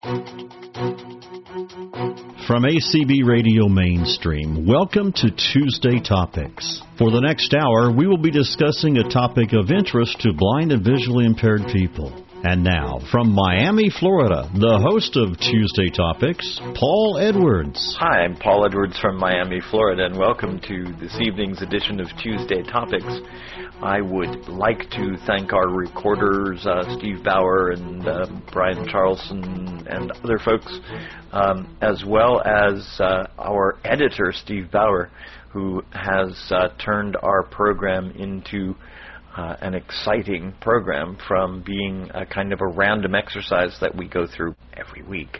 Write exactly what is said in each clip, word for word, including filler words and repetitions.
From A C B Radio Mainstream, welcome to Tuesday Topics. For the next hour, we will be discussing a topic of interest to blind and visually impaired people. And now, from Miami, Florida, the host of Tuesday Topics, Paul Edwards. Hi, I'm Paul Edwards from Miami, Florida, and welcome to this evening's edition of Tuesday Topics. I would like to thank our recorders, uh, Steve Bauer and uh, Brian Charlson and other folks, um, as well as uh, our editor, Steve Bauer, who has uh, turned our program into Uh, an exciting program from being a kind of a random exercise that we go through every week.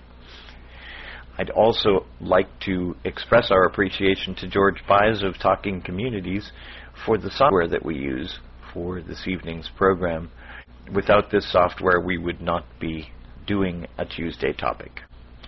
I'd also like to express our appreciation to George Buys of Talking Communities for the software that we use for this evening's program. Without this software, we would not be doing a Tuesday topic.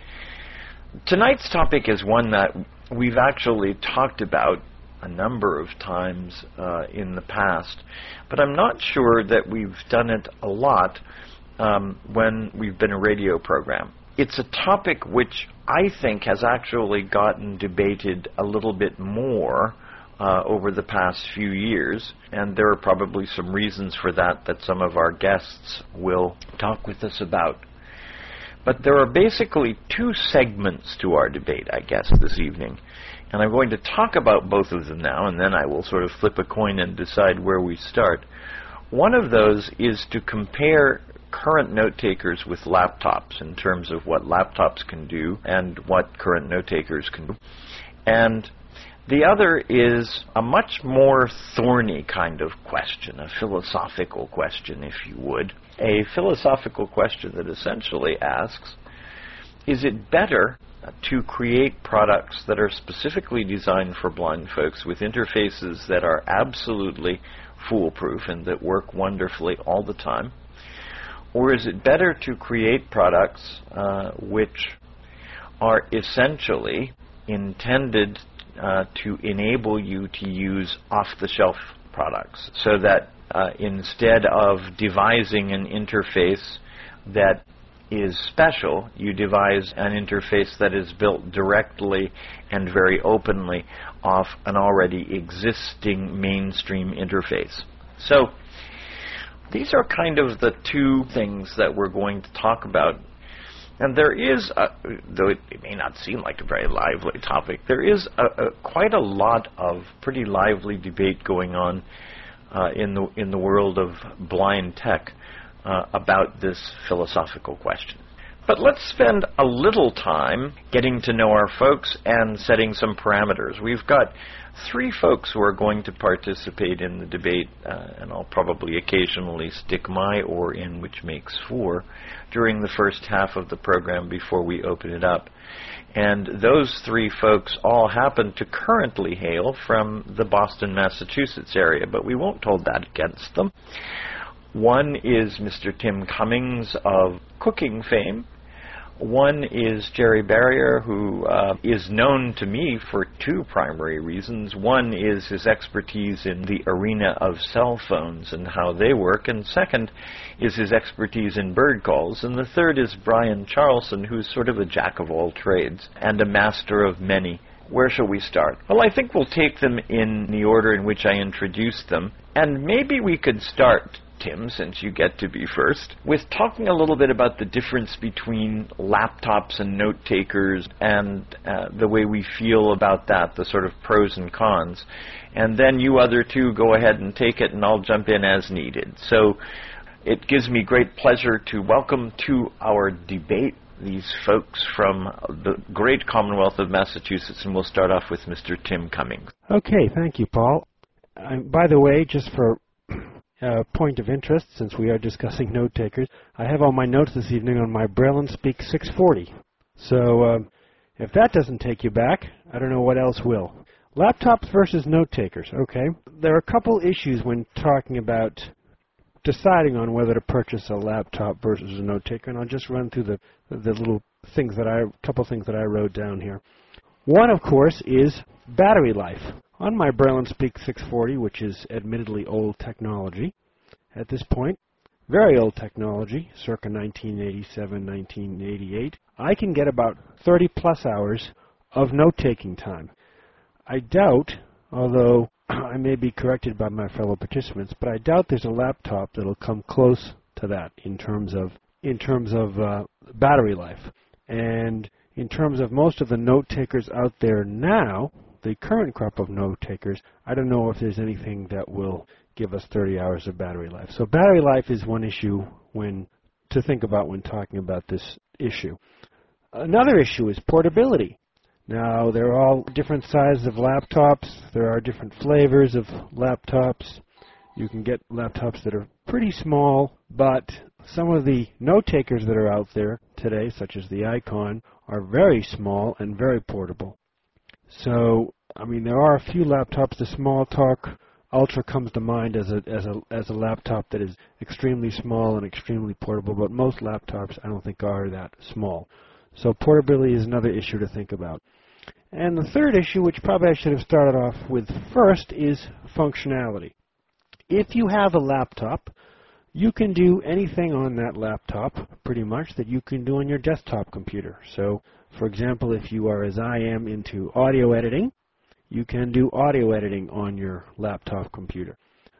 Tonight's topic is one that we've actually talked about a number of times uh, in the past, but I'm not sure that we've done it a lot um, when we've been a radio program. It's a topic which I think has actually gotten debated a little bit more uh, over the past few years, and there are probably some reasons for that that some of our guests will talk with us about. But there are basically two segments to our debate, I guess, this evening. And I'm going to talk about both of them now, and then I will sort of flip a coin and decide where we start. One of those is to compare current note takers with laptops in terms of what laptops can do and what current note takers can do. And the other is a much more thorny kind of question, a philosophical question, if you would. A philosophical question that essentially asks, is it better to create products that are specifically designed for blind folks with interfaces that are absolutely foolproof and that work wonderfully all the time? Or is it better to create products uh, which are essentially intended uh, to enable you to use off-the-shelf products, so that uh, instead of devising an interface that is special, you devise an interface that is built directly and very openly off an already existing mainstream interface. So these are kind of the two things that we're going to talk about. And there is, a, though it, it may not seem like a very lively topic, there is a, a, quite a lot of pretty lively debate going on uh, in the in the world of blind tech Uh, about this philosophical question. But let's spend a little time getting to know our folks and setting some parameters. We've got three folks who are going to participate in the debate, uh, and I'll probably occasionally stick my oar in, which makes four, during the first half of the program before we open it up. And those three folks all happen to currently hail from the Boston, Massachusetts area, but we won't hold that against them. One is Mister Tim Cummings of cooking fame. One is Jerry Barrier, who uh, is known to me for two primary reasons. One is his expertise in the arena of cell phones and how they work, and second is his expertise in bird calls. And the third is Brian Charlson, who's sort of a jack of all trades and a master of many. Where shall we start? Well, I think we'll take them in the order in which I introduced them, and maybe we could start, Tim, since you get to be first, with talking a little bit about the difference between laptops and note takers and uh, the way we feel about that, the sort of pros and cons. And then you other two go ahead and take it, and I'll jump in as needed. So it gives me great pleasure to welcome to our debate these folks from the great Commonwealth of Massachusetts, and we'll start off with Mister Tim Cummings. Okay, thank you, Paul. Uh, by the way, just for Uh, point of interest, since we are discussing note takers, I have all my notes this evening on my Braille and Speak six forty. So uh, if that doesn't take you back, I don't know what else will. Laptops versus note takers. Okay, there are a couple issues when talking about deciding on whether to purchase a laptop versus a note taker, and I'll just run through the the little things that I, couple things that I wrote down here. One, of course, is battery life. On my Braille and Speak six forty, which is admittedly old technology at this point, very old technology, circa nineteen eighty-seven, nineteen eighty-eight, I can get about thirty plus hours of note-taking time. I doubt, although I may be corrected by my fellow participants, but I doubt there's a laptop that'll come close to that in terms of in terms of uh, battery life. And in terms of most of the note-takers out there now, the current crop of note-takers, I don't know if there's anything that will give us thirty hours of battery life. So battery life is one issue when to think about when talking about this issue. Another issue is portability. Now, there are all different sizes of laptops. There are different flavors of laptops. You can get laptops that are pretty small, but some of the note-takers that are out there today, such as the Icon, are very small and very portable. So, I mean, there are a few laptops. The Smalltalk Ultra comes to mind as a as a as a laptop that is extremely small and extremely portable, but most laptops I don't think are that small. So portability is another issue to think about. And the third issue, which probably I should have started off with first, is functionality. If you have a laptop, you can do anything on that laptop, pretty much, that you can do on your desktop computer. So, for example, if you are, as I am, into audio editing, you can do audio editing on your laptop computer.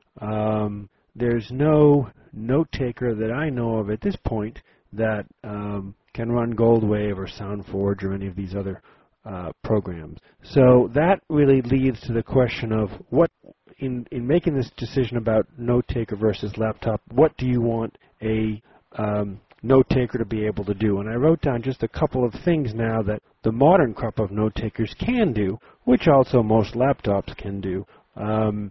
Um, there's no note-taker that I know of at this point that um, can run Goldwave or SoundForge or any of these other uh, programs. So that really leads to the question of what, in, in making this decision about note-taker versus laptop, what do you want a um, note-taker to be able to do? And I wrote down just a couple of things now that the modern crop of note-takers can do, which also most laptops can do. Um,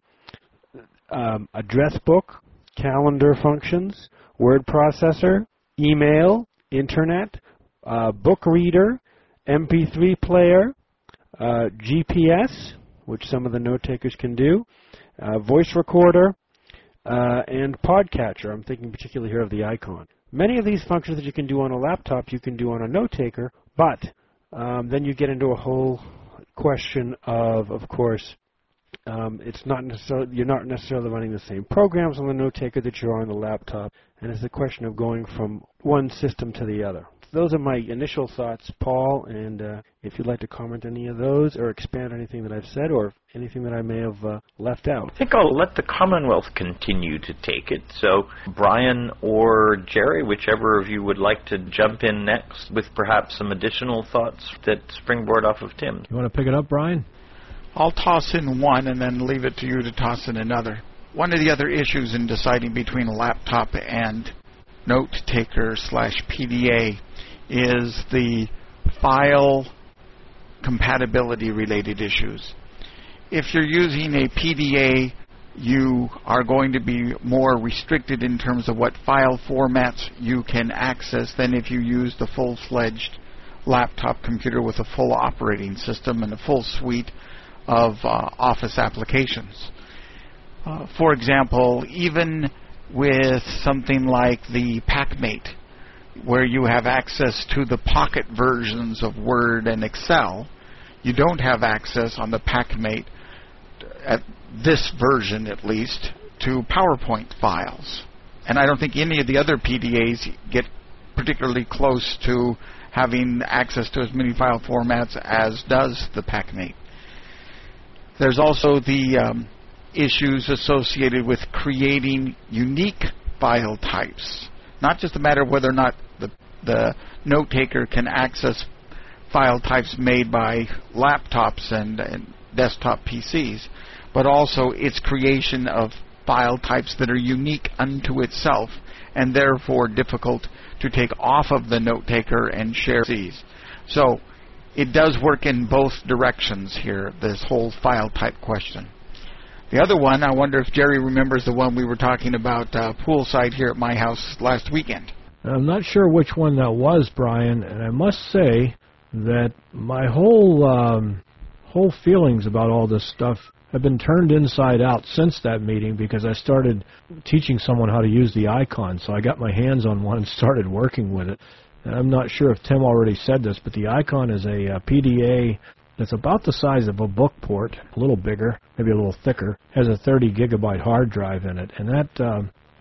um, address book, calendar functions, word processor, email, internet, uh, book reader, M P three player, uh, G P S, which some of the note-takers can do, uh, voice recorder, uh, and podcatcher. I'm thinking particularly here of the Icon. Many of these functions that you can do on a laptop, you can do on a note-taker, but um, then you get into a whole question of, of course, um, it's not necessarily you're not necessarily running the same programs on the note-taker that you are on the laptop, and it's a question of going from one system to the other. Those are my initial thoughts, Paul, and uh, if you'd like to comment on any of those or expand on anything that I've said or anything that I may have uh, left out. I think I'll let the Commonwealth continue to take it. So Brian or Jerry, whichever of you would like to jump in next with perhaps some additional thoughts that springboard off of Tim. You want to pick it up, Brian? I'll toss in one and then leave it to you to toss in another. One of the other issues in deciding between a laptop and note-taker slash P D A is the file compatibility related issues. If you're using a P D A, you are going to be more restricted in terms of what file formats you can access than if you use the full-fledged laptop computer with a full operating system and a full suite of uh, Office applications. Uh, for example, even with something like the PackMate, where you have access to the pocket versions of Word and Excel, you don't have access on the PackMate, at this version at least, to PowerPoint files. And I don't think any of the other P D As get particularly close to having access to as many file formats as does the PackMate. There's also the um, issues associated with creating unique file types. Not just a matter of whether or not the, the note-taker can access file types made by laptops and, and desktop P Cs, but also its creation of file types that are unique unto itself and therefore difficult to take off of the note-taker and share these. So it does work in both directions here, this whole file type question. The other one, I wonder if Jerry remembers the one we were talking about uh, poolside here at my house last weekend. I'm not sure which one that was, Brian, and I must say that my whole um, whole feelings about all this stuff have been turned inside out since that meeting because I started teaching someone how to use the Icon, so I got my hands on one and started working with it. And I'm not sure if Tim already said this, but the Icon is a, a P D A that's about the size of a book port, a little bigger, maybe a little thicker, has a thirty gigabyte hard drive in it, and that um,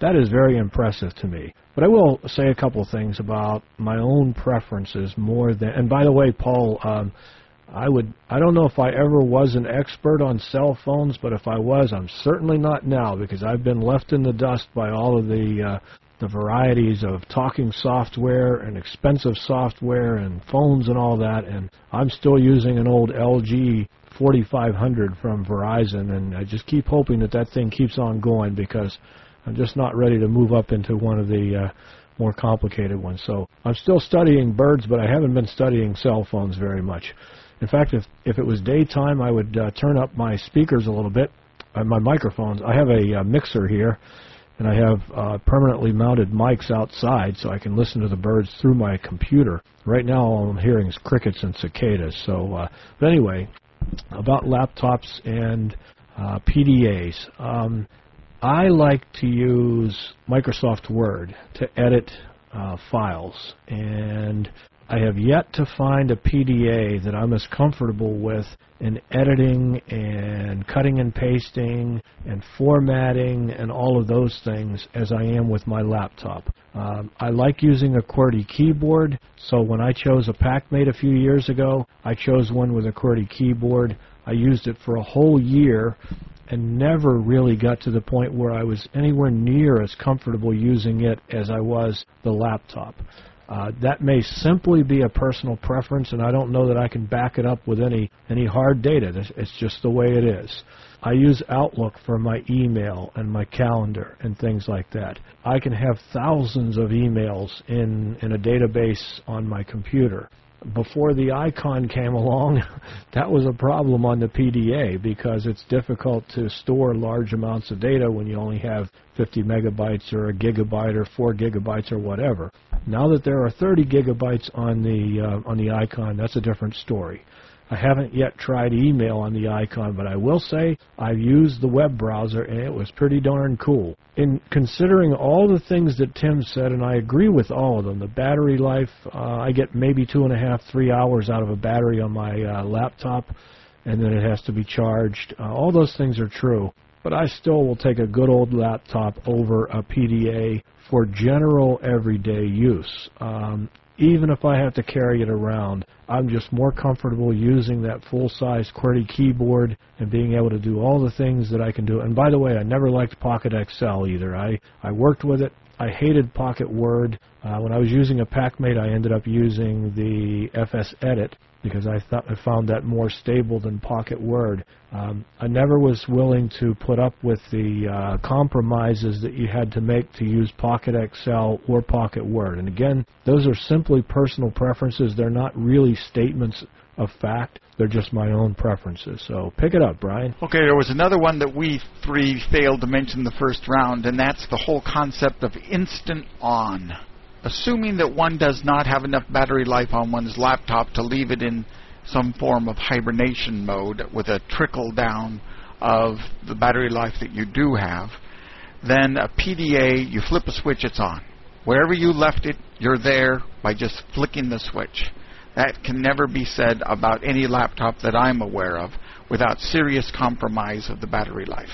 that is very impressive to me. But I will say a couple things about my own preferences more than, and by the way, Paul, um, I would, I don't know if I ever was an expert on cell phones, but if I was, I'm certainly not now, because I've been left in the dust by all of the uh, the varieties of talking software and expensive software and phones and all that, and I'm still using an old L G forty-five hundred from Verizon, and I just keep hoping that that thing keeps on going, because I'm just not ready to move up into one of the uh, more complicated ones. So I'm still studying birds, but I haven't been studying cell phones very much. In fact, if, if it was daytime, I would uh, turn up my speakers a little bit, uh, my microphones. I have a uh, mixer here, and I have uh, permanently mounted mics outside so I can listen to the birds through my computer. Right now all I'm hearing is crickets and cicadas. So, uh, but anyway, about laptops and uh, P D As. Um, I like to use Microsoft Word to edit uh, files, and I have yet to find a P D A that I'm as comfortable with in editing and cutting and pasting and formatting and all of those things as I am with my laptop. Um, I like using a QWERTY keyboard, so when I chose a PackMate a few years ago, I chose one with a QWERTY keyboard. I used it for a whole year and never really got to the point where I was anywhere near as comfortable using it as I was the laptop. Uh, that may simply be a personal preference, and I don't know that I can back it up with any, any hard data. It's just the way it is. I use Outlook for my email and my calendar and things like that. I can have thousands of emails in, in a database on my computer. Before the icon came along, that was a problem on the P D A, because it's difficult to store large amounts of data when you only have fifty megabytes or a gigabyte or four gigabytes or whatever. Now that there are thirty gigabytes on the uh, on the icon, that's a different story. I haven't yet tried email on the icon, but I will say I've used the web browser, and it was pretty darn cool. In considering all the things that Tim said, and I agree with all of them, the battery life, uh, I get maybe two and a half, three hours out of a battery on my uh, laptop, and then it has to be charged. Uh, all those things are true, but I still will take a good old laptop over a P D A for general everyday use. Um, Even if I have to carry it around, I'm just more comfortable using that full-size QWERTY keyboard and being able to do all the things that I can do. And by the way, I never liked Pocket X L either. I, I worked with it. I hated Pocket Word. Uh, when I was using a PackMate, I ended up using the F S Edit because I thought I found that more stable than Pocket Word. Um, I never was willing to put up with the uh, compromises that you had to make to use Pocket X L or Pocket Word. And again, those are simply personal preferences. They're not really statements of fact. They're just my own preferences. So pick it up, Brian. Okay, there was another one that we three failed to mention the first round, and that's the whole concept of instant on. Assuming that one does not have enough battery life on one's laptop to leave it in some form of hibernation mode with a trickle down of the battery life that you do have, then a P D A, you flip a switch, it's on. Wherever you left it, you're there by just flicking the switch. That can never be said about any laptop that I'm aware of without serious compromise of the battery life.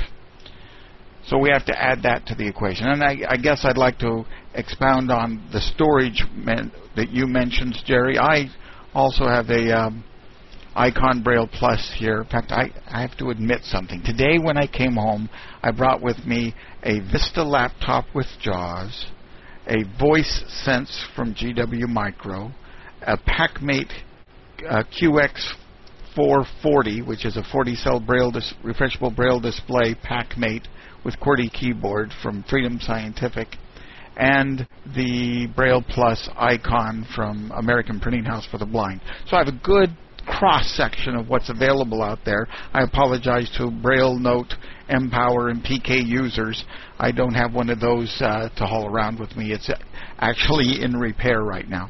So we have to add that to the equation. And I, I guess I'd like to expound on the storage men, that you mentioned, Jerry. I also have a um, Icon Braille Plus here. In fact, I, I have to admit something. Today when I came home, I brought with me a Vista laptop with JAWS, a Voice Sense from G W Micro, a PackMate uh, Q X four forty, which is a forty-cell Braille dis- refreshable Braille display PackMate with QWERTY keyboard from Freedom Scientific, and the Braille Plus Icon from American Printing House for the Blind. So I have a good cross-section of what's available out there. I apologize to Braille Note, Empower, and P K users. I don't have one of those uh, to haul around with me. It's actually in repair right now.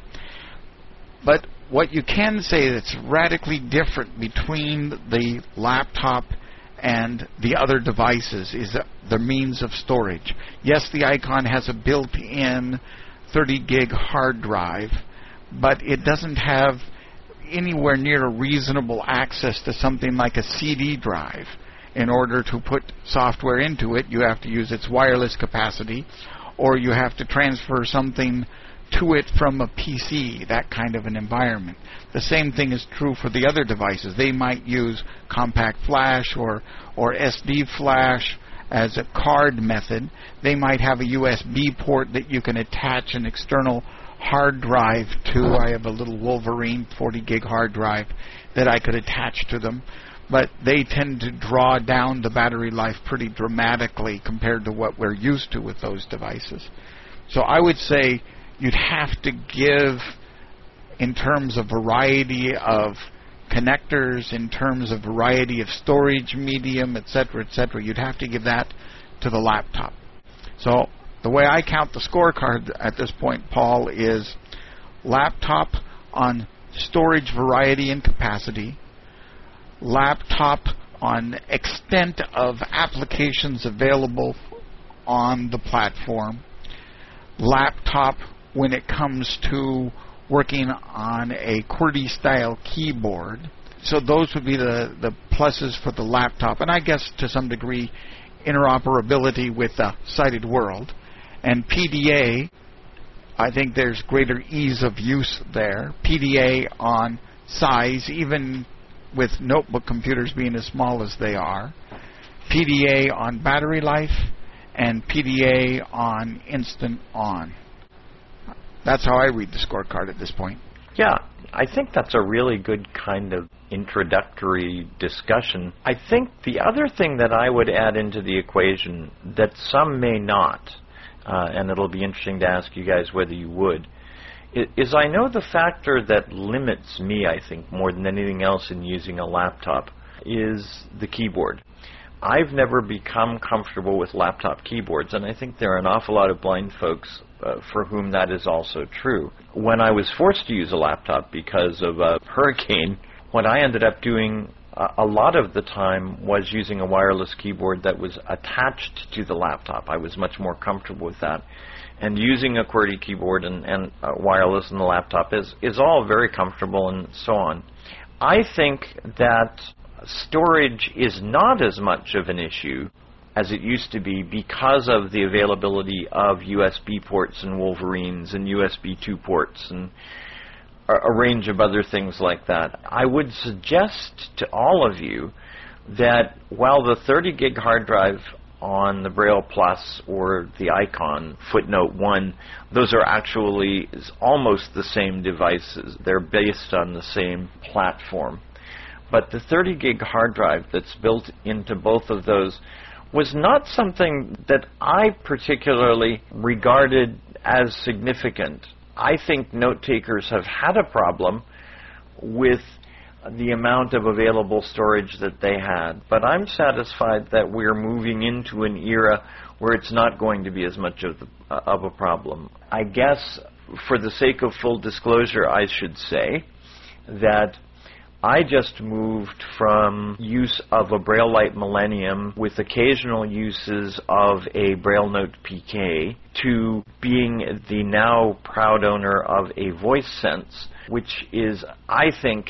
But what you can say that's radically different between the laptop and the other devices is the means of storage. Yes, the Icon has a built-in thirty gig hard drive, but it doesn't have anywhere near reasonable access to something like a C D drive. In order to put software into it, you have to use its wireless capacity, or you have to transfer something to it from a P C, that kind of an environment. The same thing is true for the other devices. They might use compact flash or, or S D flash as a card method. They might have a U S B port that you can attach an external hard drive to. I have a little Wolverine forty gig hard drive that I could attach to them. But they tend to draw down the battery life pretty dramatically compared to what we're used to with those devices. So I would say you'd have to give, in terms of variety of connectors, in terms of variety of storage medium, et cetera, et cetera, you'd have to give that to the laptop. So the way I count the scorecard at this point, Paul, is laptop on storage variety and capacity, laptop on extent of applications available on the platform, laptop when it comes to working on a QWERTY-style keyboard. So those would be the, the pluses for the laptop. And I guess to some degree interoperability with the sighted world. And P D A, I think there's greater ease of use there. P D A on size, even with notebook computers being as small as they are. P D A on battery life, and P D A on instant on. That's how I read the scorecard at this point. Yeah, I think that's a really good kind of introductory discussion. I think the other thing that I would add into the equation that some may not, uh, and it'll be interesting to ask you guys whether you would, is I know the factor that limits me, I think, more than anything else in using a laptop is the keyboard. I've never become comfortable with laptop keyboards, and I think there are an awful lot of blind folks uh, for whom that is also true. When I was forced to use a laptop because of a hurricane, what I ended up doing uh, a lot of the time was using a wireless keyboard that was attached to the laptop. I was much more comfortable with that. And using a QWERTY keyboard and, and uh, wireless in the laptop is, is all very comfortable and so on. I think that storage is not as much of an issue as it used to be because of the availability of U S B ports and Wolverines and U S B two ports and a, a range of other things like that. I would suggest to all of you that while the thirty gig hard drive on the Braille Plus or the Icon footnote one, those are actually almost the same devices. They're based on the same platform. But the thirty gig hard drive that's built into both of those was not something that I particularly regarded as significant. I think note takers have had a problem with the amount of available storage that they had. But I'm satisfied that we're moving into an era where it's not going to be as much of, the, uh, of a problem. I guess for the sake of full disclosure, I should say that I just moved from use of a Braille-Lite Millennium with occasional uses of a BrailleNote P K to being the now proud owner of a VoiceSense, which is, I think,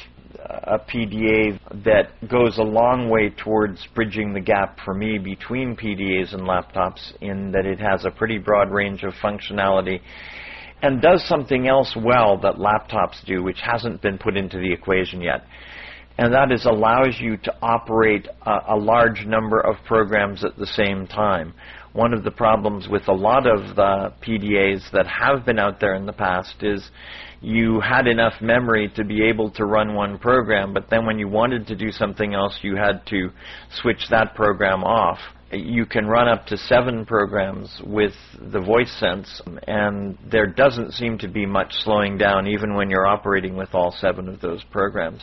a P D A that goes a long way towards bridging the gap for me between P D As and laptops in that it has a pretty broad range of functionality and does something else well that laptops do, which hasn't been put into the equation yet. And that is allows you to operate a, a large number of programs at the same time. One of the problems with a lot of the P D As that have been out there in the past is you had enough memory to be able to run one program, but then when you wanted to do something else, you had to switch that program off. You can run up to seven programs with the VoiceSense, and there doesn't seem to be much slowing down even when you're operating with all seven of those programs.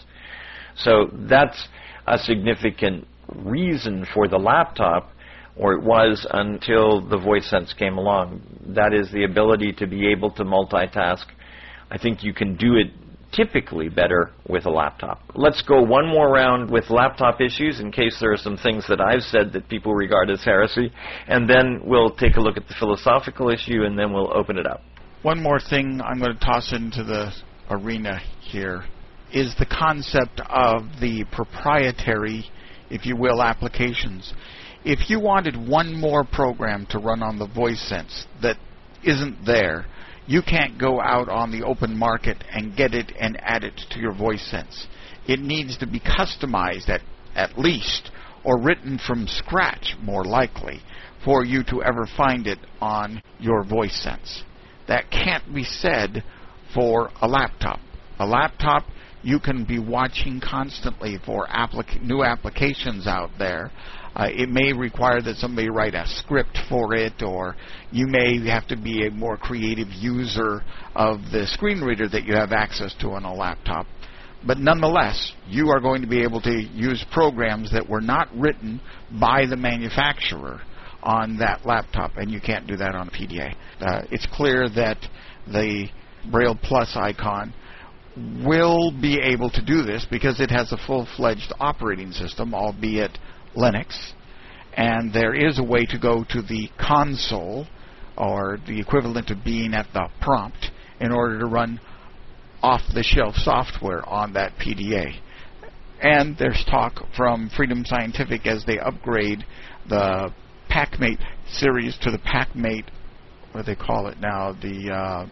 So that's a significant reason for the laptop, or it was until the VoiceSense came along. That is the ability to be able to multitask. I think you can do it typically better with a laptop. Let's go one more round with laptop issues in case there are some things that I've said that people regard as heresy, and then we'll take a look at the philosophical issue, and then we'll open it up. One more thing I'm going to toss into the arena here is the concept of the proprietary if you will, applications. If you wanted one more program to run on the VoiceSense that isn't there, you can't go out on the open market and get it and add it to your VoiceSense. It needs to be customized at, at least, or written from scratch, more likely, for you to ever find it on your VoiceSense. That can't be said for a laptop. A laptop, you can be watching constantly for applica- new applications out there. Uh, it may require that somebody write a script for it, or you may have to be a more creative user of the screen reader that you have access to on a laptop. But nonetheless, you are going to be able to use programs that were not written by the manufacturer on that laptop, and you can't do that on a P D A. Uh, it's clear that the Braille Plus icon will be able to do this because it has a full-fledged operating system, albeit Linux, and there is a way to go to the console, or the equivalent of being at the prompt, in order to run off-the-shelf software on that P D A. And there's talk from Freedom Scientific as they upgrade the PackMate series to the PackMate, what do they call it now, the uh,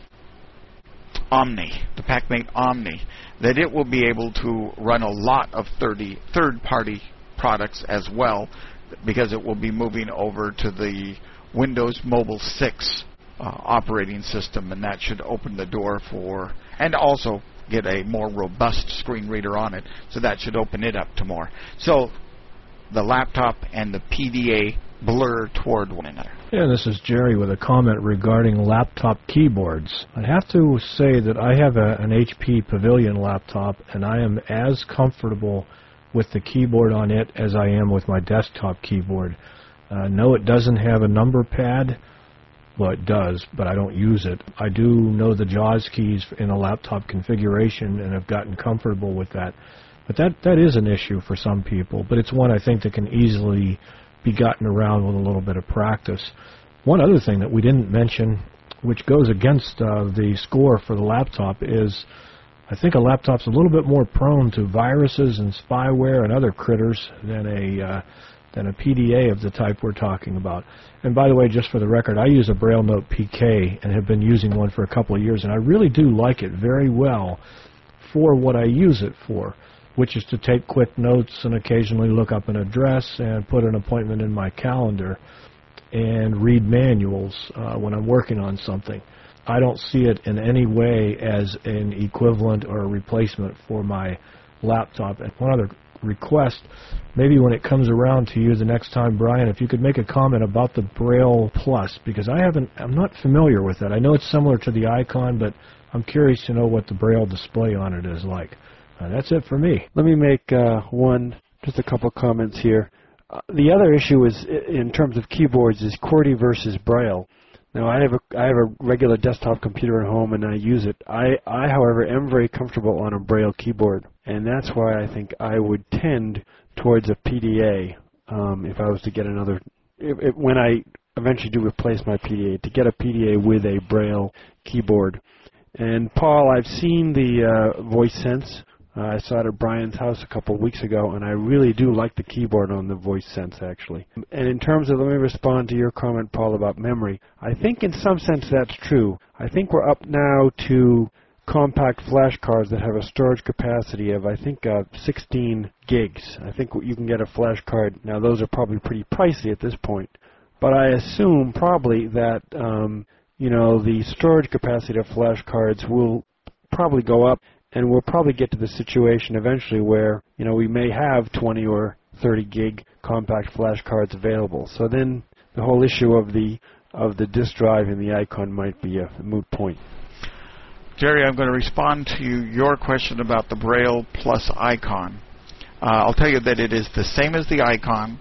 Omni, the PackMate Omni, that it will be able to run a lot of third-party products as well, because it will be moving over to the Windows Mobile six uh, operating system, and that should open the door for, and also get a more robust screen reader on it, so that should open it up to more. So the laptop and the P D A blur toward one another. Yeah, this is Jerry with a comment regarding laptop keyboards. I have to say that I have a, an H P Pavilion laptop, and I am as comfortable with the keyboard on it as I am with my desktop keyboard. Uh, no, it doesn't have a number pad. Well, it does, but I don't use it. I do know the JAWS keys in a laptop configuration, and have gotten comfortable with that. But that, that is an issue for some people, but it's one I think that can easily be gotten around with a little bit of practice. One other thing that we didn't mention, which goes against uh, the score for the laptop, is I think a laptop's a little bit more prone to viruses and spyware and other critters than a uh, than a P D A of the type we're talking about. And by the way, just for the record, I use a Braille Note P K and have been using one for a couple of years, and I really do like it very well for what I use it for, which is to take quick notes and occasionally look up an address and put an appointment in my calendar and read manuals uh, when I'm working on something. I don't see it in any way as an equivalent or a replacement for my laptop. And one other request, maybe when it comes around to you the next time, Brian, if you could make a comment about the Braille Plus, because I haven't, I'm not familiar with that. I know it's similar to the icon, but I'm curious to know what the Braille display on it is like. Uh, that's it for me. Let me make uh, one, just a couple comments here. Uh, the other issue is, in terms of keyboards, is QWERTY versus Braille. Now, I have a I have a regular desktop computer at home, and I use it. I, I, however, am very comfortable on a Braille keyboard, and that's why I think I would tend towards a P D A um, if I was to get another. If, if, when I eventually do replace my P D A, to get a P D A with a Braille keyboard. And Paul, I've seen the uh, VoiceSense. Uh, I saw it at Brian's house a couple of weeks ago, and I really do like the keyboard on the VoiceSense, actually. And in terms of, let me respond to your comment, Paul, about memory. I think in some sense that's true. I think we're up now to compact flash cards that have a storage capacity of, I think, uh, sixteen gigs. I think you can get a flash card. Now, those are probably pretty pricey at this point. But I assume probably that, um, you know, the storage capacity of flash cards will probably go up. And we'll probably get to the situation eventually where, you know, we may have twenty or thirty gig compact flash cards available. So then the whole issue of the of the disk drive and the icon might be a moot point. Jerry, I'm going to respond to your question about the Braille Plus icon. Uh, I'll tell you that it is the same as the icon,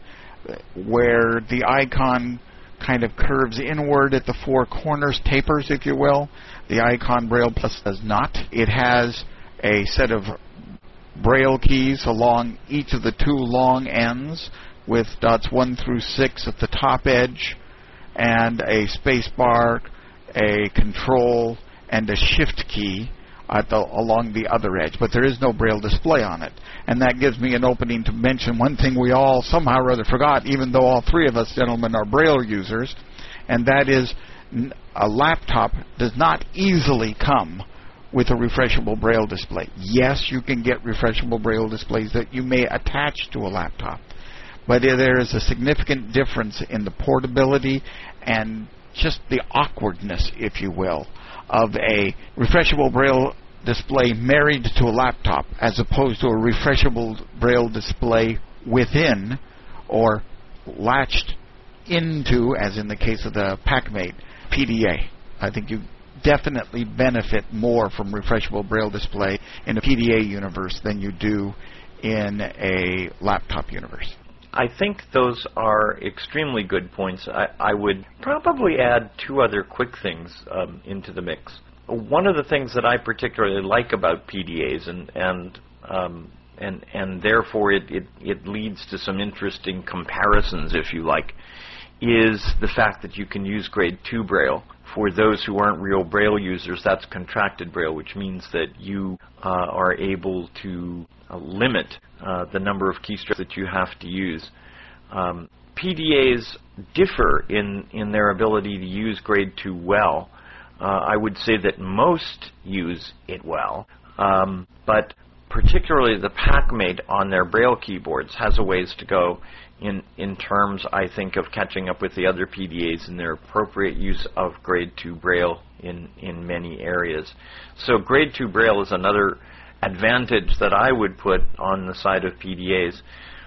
where the icon kind of curves inward at the four corners, tapers, if you will. The icon Braille Plus does not. It has a set of Braille keys along each of the two long ends with dots one through six at the top edge, and a space bar, a control, and a shift key at the, along the other edge, but there is no Braille display on it. And that gives me an opening to mention one thing we all somehow or other forgot, even though all three of us gentlemen are Braille users, and that is a laptop does not easily come with a refreshable Braille display. Yes, you can get refreshable Braille displays that you may attach to a laptop, but there is a significant difference in the portability and just the awkwardness, if you will, of a refreshable Braille display married to a laptop as opposed to a refreshable Braille display within or latched into, as in the case of the PackMate P D A. I think you definitely benefit more from refreshable Braille display in a P D A universe than you do in a laptop universe. I think those are extremely good points. I, I would probably add two other quick things um, into the mix. One of the things that I particularly like about P D As, and and um, and and therefore it, it, it leads to some interesting comparisons, if you like, is the fact that you can use grade two Braille. For those who aren't real Braille users, that's contracted Braille, which means that you uh, are able to uh, limit uh, the number of keystrokes that you have to use. Um, P D As differ in, in their ability to use grade two well. Uh, I would say that most use it well, um, but particularly the PackMate on their Braille keyboards has a ways to go in, in terms, I think, of catching up with the other P D As in their appropriate use of grade two Braille in, in many areas. So grade two Braille is another advantage that I would put on the side of P D As.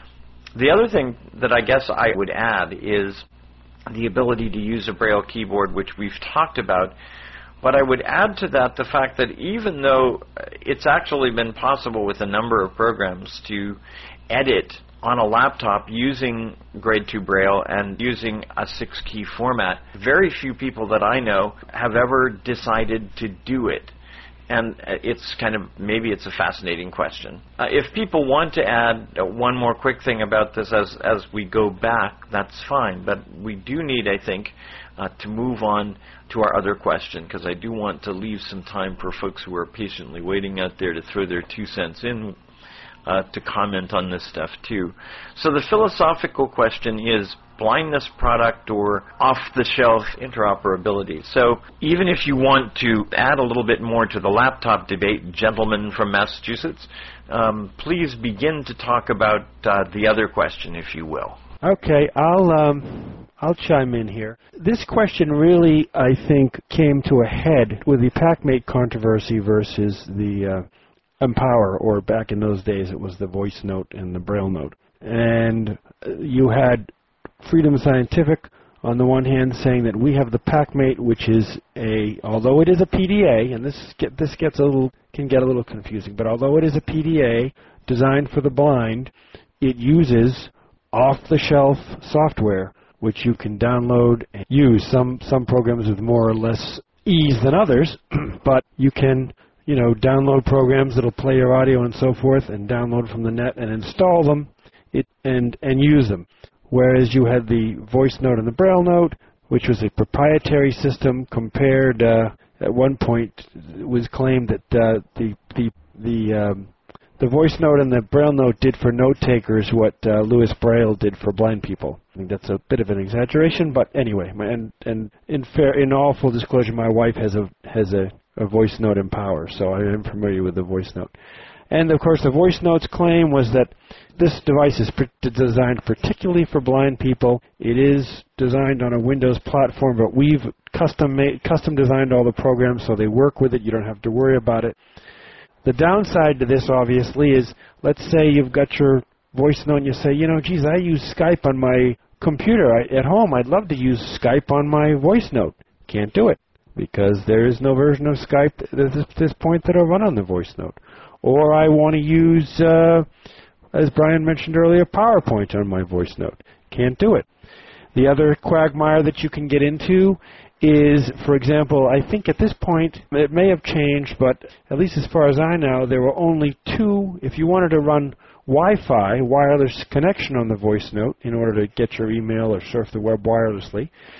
The other thing that I guess I would add is the ability to use a Braille keyboard, which we've talked about. But I would add to that the fact that even though it's actually been possible with a number of programs to edit on a laptop using grade two Braille and using a six-key format, very few people that I know have ever decided to do it. And it's kind of, maybe it's a fascinating question. Uh, if people want to add uh, one more quick thing about this as, as we go back, that's fine. But we do need, I think, uh, to move on to our other question, because I do want to leave some time for folks who are patiently waiting out there to throw their two cents in uh, to comment on this stuff too. So the philosophical question is blindness product or off-the-shelf interoperability. So even if you want to add a little bit more to the laptop debate, gentlemen from Massachusetts, um, please begin to talk about uh, the other question, if you will. Okay, I'll um, I'll chime in here. This question really, I think, came to a head with the PackMate controversy versus the uh, Empower, or back in those days it was the Voice Note and the Braille Note. And uh, you had Freedom Scientific on the one hand saying that we have the PackMate, which is a, although it is a P D A, and this get, this gets a little can get a little confusing, but although it is a P D A designed for the blind, it uses off-the-shelf software which you can download and use. Some some programs with more or less ease than others, but you can, you know, download programs that'll play your audio and so forth, and download from the net and install them, it and and use them. Whereas you had the Voice Note and the Braille Note, which was a proprietary system compared, uh, at one point it was claimed that uh, the the the um, the Voice Note and the Braille Note did for note takers what uh, Louis Braille did for blind people. I think that's a bit of an exaggeration, but anyway, my, and and in fair, in all full disclosure, my wife has a has a, a Voice Note Empower, so I am familiar with the Voice Note. And of course, the Voice Note's claim was that this device is pr- designed particularly for blind people. It is designed on a Windows platform, but we've custom made, custom designed all the programs so they work with it. You don't have to worry about it. The downside to this, obviously, is let's say you've got your Voice Note and you say, you know, geez, I use Skype on my computer I, at home. I'd love to use Skype on my Voice Note. Can't do it because there is no version of Skype at this, this point that'll run on the Voice Note. Or I want to use, uh, as Brian mentioned earlier, PowerPoint on my Voice Note. Can't do it. The other quagmire that you can get into is, for example, I think at this point, it may have changed, but at least as far as I know, there were only two, if you wanted to run Wi-Fi, wireless connection on the Voice Note in order to get your email or surf the web wirelessly,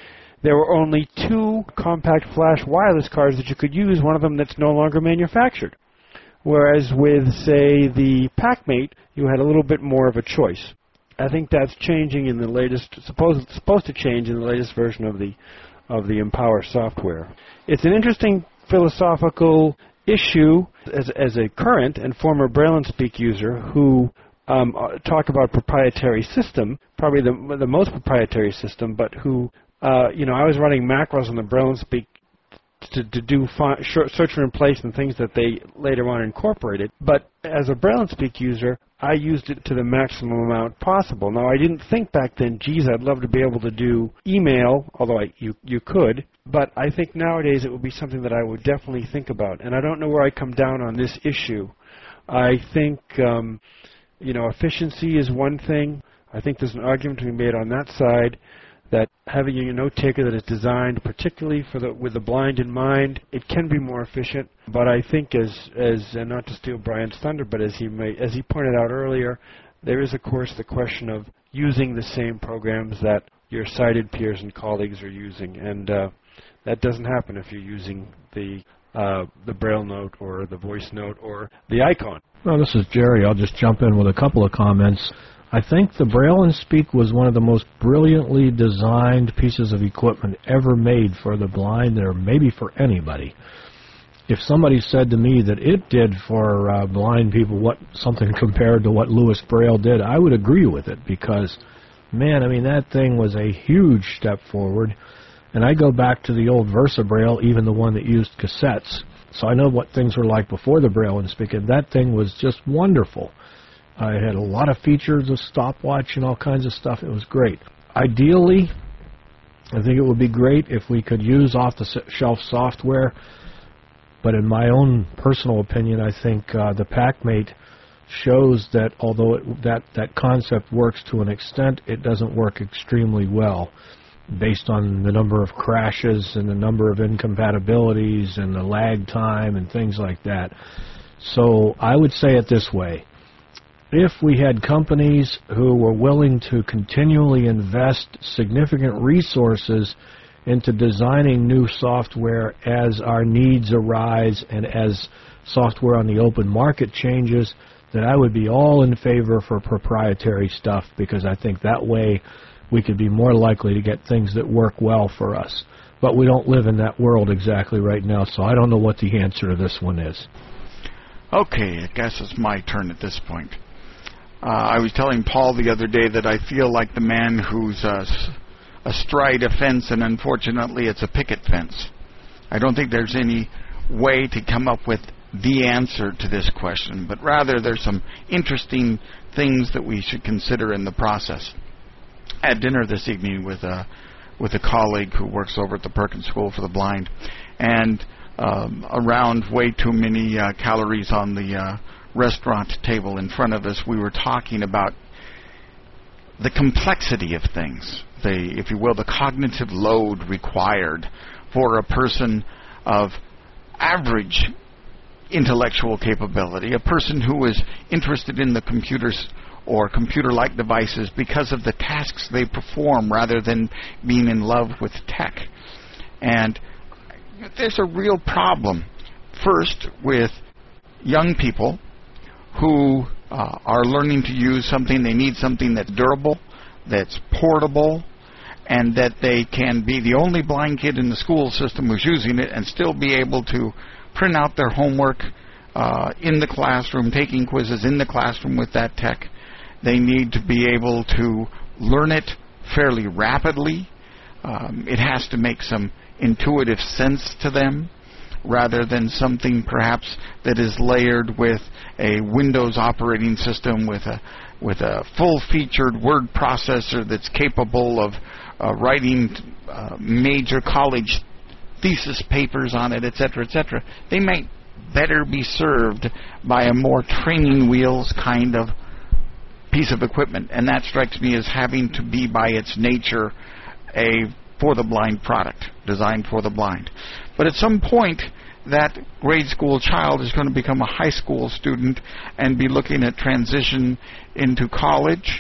there were only two compact flash wireless cards that you could use, one of them that's no longer manufactured. Whereas with, say, the PackMate, you had a little bit more of a choice. I think that's changing in the latest, supposed, supposed to change in the latest version of the of the Empower software. It's an interesting philosophical issue as, as a current and former Braille and Speak user who um, talk about proprietary system, probably the, the most proprietary system, but who, uh, you know, I was running macros on the Braille and Speak to, to do fi- search and replace and things that they later on incorporated. But as a Braille and Speak user, I used it to the maximum amount possible. Now, I didn't think back then, geez, I'd love to be able to do email, although I, you, you could. But I think nowadays it would be something that I would definitely think about. And I don't know where I come down on this issue. I think, um, you know, efficiency is one thing. I think there's an argument to be made on that side that having a note taker that is designed particularly for the with the blind in mind, it can be more efficient. But I think, as as and not to steal Brian's thunder, but as he may, as he pointed out earlier, there is of course the question of using the same programs that your sighted peers and colleagues are using, and uh, that doesn't happen if you're using the uh, the Braille note or the voice note or the icon. Well, this is Jerry. I'll just jump in with a couple of comments. I think the Braille and Speak was one of the most brilliantly designed pieces of equipment ever made for the blind, or maybe for anybody. If somebody said to me that it did for uh, blind people what something compared to what Louis Braille did, I would agree with it because, man, I mean, that thing was a huge step forward. And I go back to the old Versa Braille, even the one that used cassettes. So I know what things were like before the Braille and Speak, and that thing was just wonderful. I had a lot of features of stopwatch and all kinds of stuff. It was great. Ideally, I think it would be great if we could use off-the-shelf software, but in my own personal opinion, I think uh, the PackMate shows that although it, that, that concept works to an extent, it doesn't work extremely well based on the number of crashes and the number of incompatibilities and the lag time and things like that. So I would say it this way. If we had companies who were willing to continually invest significant resources into designing new software as our needs arise and as software on the open market changes, then I would be all in favor for proprietary stuff, because I think that way we could be more likely to get things that work well for us. But we don't live in that world exactly right now, so I don't know what the answer to this one is. Okay, I guess it's my turn at this point. Uh, I was telling Paul the other day that I feel like the man who's uh, astride a fence, and unfortunately it's a picket fence. I don't think there's any way to come up with the answer to this question, but rather there's some interesting things that we should consider in the process. I had dinner this evening with a, with a colleague who works over at the Perkins School for the Blind, and um, around way too many uh, calories on the uh, restaurant table in front of us, we were talking about the complexity of things, the, if you will, the cognitive load required for a person of average intellectual capability, a person who is interested in the computers or computer-like devices because of the tasks they perform rather than being in love with tech. And there's a real problem, first, with young people who uh, are learning to use something. They need something that's durable, that's portable, and that they can be the only blind kid in the school system who's using it and still be able to print out their homework uh, in the classroom, taking quizzes in the classroom with that tech. They need to be able to learn it fairly rapidly. Um, it has to make some intuitive sense to them, rather than something perhaps that is layered with a Windows operating system with a with a full-featured word processor that's capable of uh, writing uh, major college thesis papers on it, et cetera, et cetera. They might better be served by a more training wheels kind of piece of equipment, and that strikes me as having to be by its nature a for-the-blind product, designed for the blind. But at some point, that grade school child is going to become a high school student and be looking at transition into college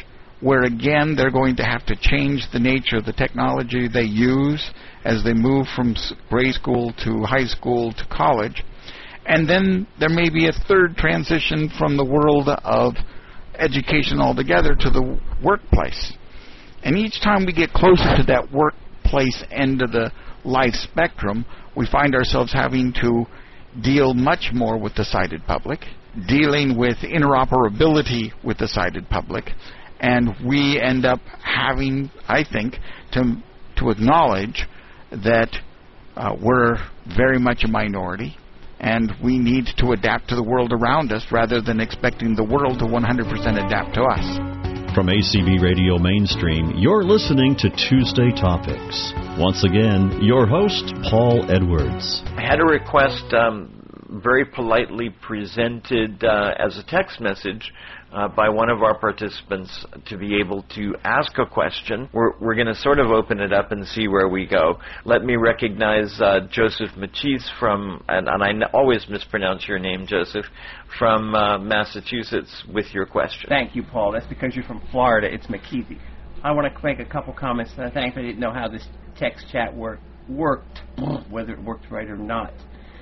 where again they're going to have to change the nature of the technology they use as they move from grade school to high school to college. And then there may be a third transition from the world of education altogether to the workplace. And each time we get closer to that workplace end of the life spectrum, we find ourselves having to deal much more with the sighted public, dealing with interoperability with the sighted public, and we end up having, I think, to to acknowledge that uh, we're very much a minority, and we need to adapt to the world around us rather than expecting the world to one hundred percent adapt to us. From A C B Radio Mainstream, you're listening to Tuesday Topics. Once again, your host, Paul Edwards. I had a request um, very politely presented uh, as a text message uh, by one of our participants to be able to ask a question. We're, we're going to sort of open it up and see where we go. Let me recognize uh, Joseph Machis from, and, and I n- always mispronounce your name, Joseph, from uh, Massachusetts with your question. Thank you, Paul. That's because you're from Florida. It's McKeithy. I want to make a couple comments. Uh, thanks. I didn't know how this text chat work, worked, whether it worked right or not.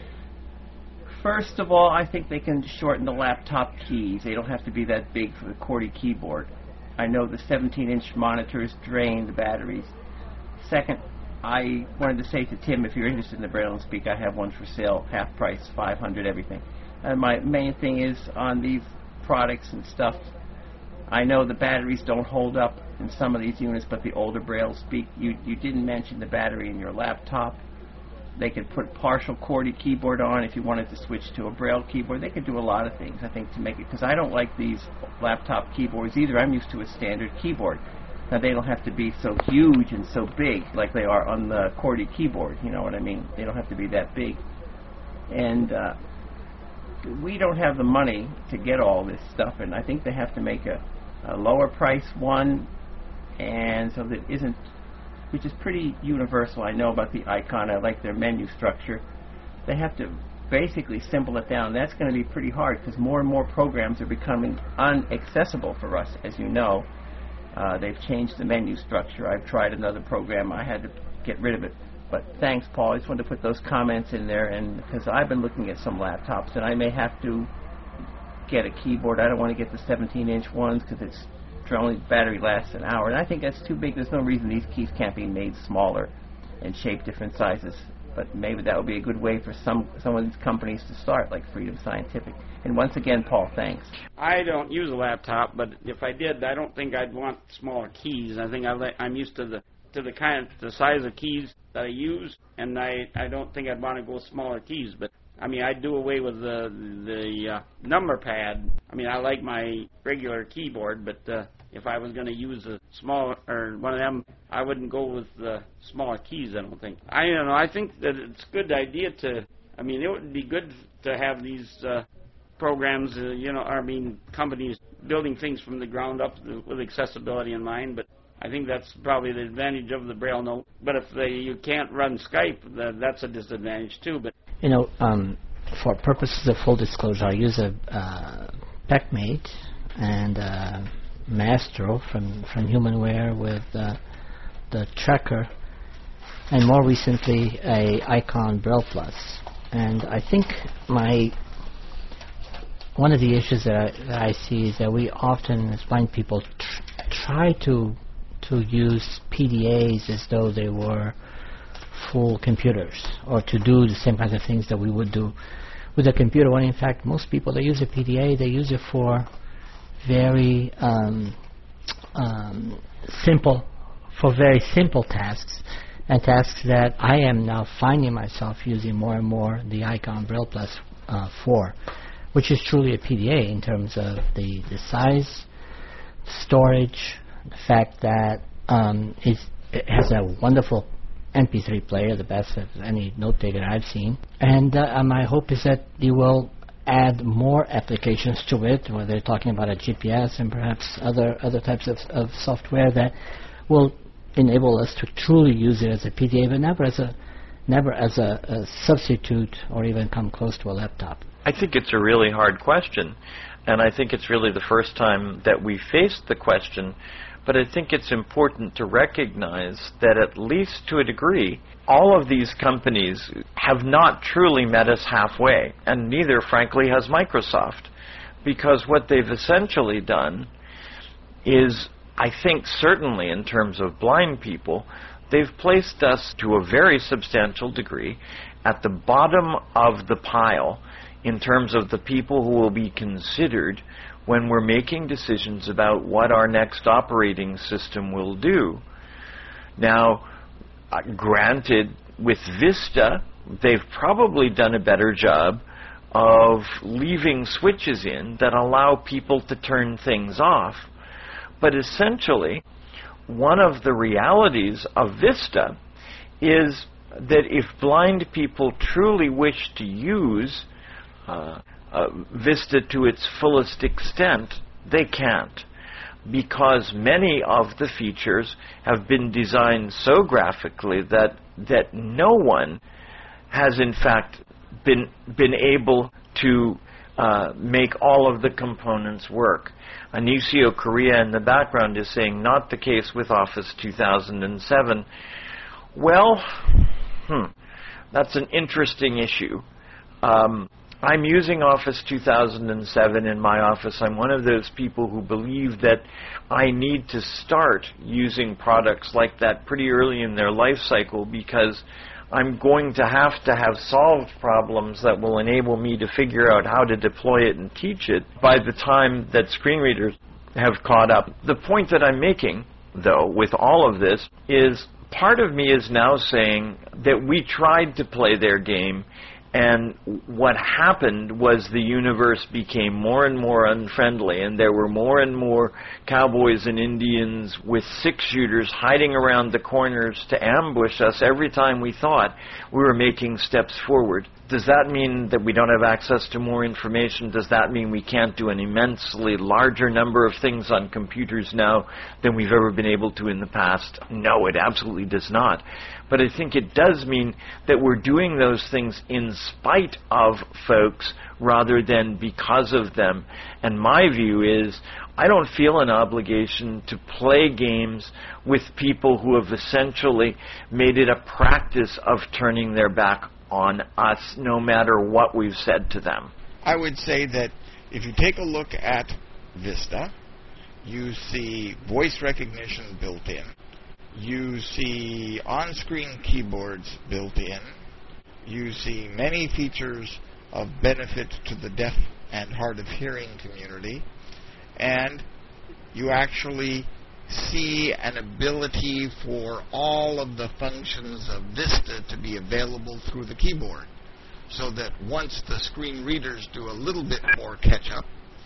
First of all, I think they can shorten the laptop keys. They don't have to be that big for the QWERTY keyboard. I know the seventeen-inch monitors drain the batteries. Second, I wanted to say to Tim, if you're interested in the Braille and Speak, I have one for sale, half price, five hundred dollars, everything. And my main thing is on these products and stuff, I know the batteries don't hold up in some of these units, but the older Braille Speak, you, you didn't mention the battery in your laptop. They could put partial QWERTY keyboard on if you wanted to switch to a Braille keyboard. They could do a lot of things, I think, to make it, because I don't like these laptop keyboards either. I'm used to a standard keyboard. Now, they don't have to be so huge and so big like they are on the QWERTY keyboard, you know what I mean? They don't have to be that big. And uh, we don't have the money to get all this stuff, and I think they have to make a, a lower price one, and so that it isn't, which is pretty universal. I know about the Icon. I like their menu structure. They have to basically simple it down. That's going to be pretty hard because more and more programs are becoming inaccessible for us, as you know. Uh, they've changed the menu structure. I've tried another program. I had to get rid of it. But thanks, Paul. I just wanted to put those comments in there, and because I've been looking at some laptops, and I may have to get a keyboard. I don't want to get the seventeen-inch ones because it's only battery lasts an hour, and I think that's too big. There's no reason these keys can't be made smaller and shaped different sizes. But maybe that would be a good way for some some of these companies to start, like Freedom Scientific. And once again, Paul, thanks. I don't use a laptop, but if I did, I don't think I'd want smaller keys. I think I let, I'm used to the to the kind of the size of keys that I use, and I I don't think I'd want to go with smaller keys. But I mean, I'd do away with the the uh, number pad. I mean, I like my regular keyboard, but uh, if I was going to use a small or one of them, I wouldn't go with the smaller keys, I don't think. I don't know. I think that it's a good idea to, I mean, it would be good to have these uh, programs, uh, you know, I mean, companies building things from the ground up with accessibility in mind, but I think that's probably the advantage of the Braille Note. But if they, you can't run Skype, that, that's a disadvantage too. But You know, um, for purposes of full disclosure, I use a uh, PECMate and uh, Mastro from, from HumanWare with uh, the Tracker, and more recently a Icon Braille Plus. And I think my one of the issues that I, that I see is that we often, as blind people, tr- try to to use P D As as though they were full computers, or to do the same kinds of things that we would do with a computer, when in fact most people that use a P D A, they use it for very um, um, simple, for very simple tasks, and tasks that I am now finding myself using more and more the Icon Braille Plus uh, for, which is truly a P D A in terms of the, the size, storage, the fact that um, it's, it has a wonderful M P three player, the best of any note taker I've seen. And uh, my hope is that you will add more applications to it, where they're talking about a G P S and perhaps other other types of, of software that will enable us to truly use it as a P D A, but never as a never as a, a substitute or even come close to a laptop. I think it's a really hard question, and I think it's really the first time that we faced the question But I think it's important to recognize that, at least to a degree, all of these companies have not truly met us halfway, and neither, frankly, has Microsoft. Because what they've essentially done is, I think certainly in terms of blind people, they've placed us to a very substantial degree at the bottom of the pile in terms of the people who will be considered when we're making decisions about what our next operating system will do. Now, uh, granted, with Vista, they've probably done a better job of leaving switches in that allow people to turn things off. But essentially, one of the realities of Vista is that if blind people truly wish to use uh, uh, Vista to its fullest extent, they can't, because many of the features have been designed so graphically that that no one has in fact been been able to uh, make all of the components work. Anicio Correa in the background is saying, not the case with Office two thousand seven. Well, hmm, that's an interesting issue. Um, I'm using Office two thousand seven in my office. I'm one of those people who believe that I need to start using products like that pretty early in their life cycle, because I'm going to have to have solved problems that will enable me to figure out how to deploy it and teach it by the time that screen readers have caught up. The point that I'm making, though, with all of this is part of me is now saying that we tried to play their game, and what happened was the universe became more and more unfriendly, and there were more and more cowboys and Indians with six-shooters hiding around the corners to ambush us every time we thought we were making steps forward. Does that mean that we don't have access to more information? Does that mean we can't do an immensely larger number of things on computers now than we've ever been able to in the past? No, it absolutely does not. But I think it does mean that we're doing those things in spite of folks rather than because of them. And my view is, I don't feel an obligation to play games with people who have essentially made it a practice of turning their back on us, no matter what we've said to them. I would say that if you take a look at Vista, you see voice recognition built in. You see on-screen keyboards built in. You see many features of benefit to the deaf and hard of hearing community. And you actually see an ability for all of the functions of Vista to be available through the keyboard, so that once the screen readers do a little bit more catch-up